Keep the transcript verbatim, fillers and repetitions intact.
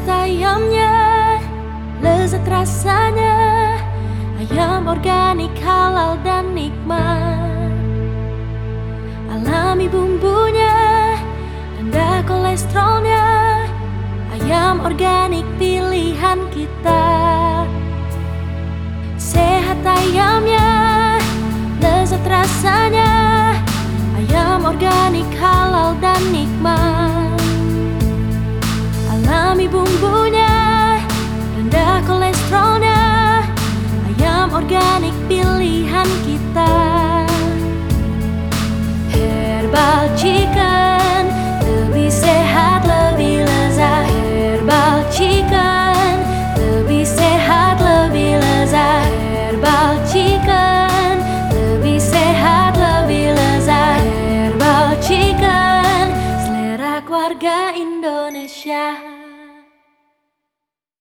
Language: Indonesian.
ayamnya, lezat rasanya, ayam organik halal dan nikmat. Alami bumbunya, rendah kolesterolnya, ayam organik pilihan kita. Sehat ayamnya, lezat rasanya, ayam organik halal dan nikmat. Alami bumbunya, rendah kolesterolnya, ayam organik pilihan kita. Herbal chicken, lebih sehat, lebih lezat. Herbal chicken, lebih sehat, lebih lezat. Herbal chicken, lebih sehat, lebih lezat. Herbal chicken, selera keluarga Indonesia.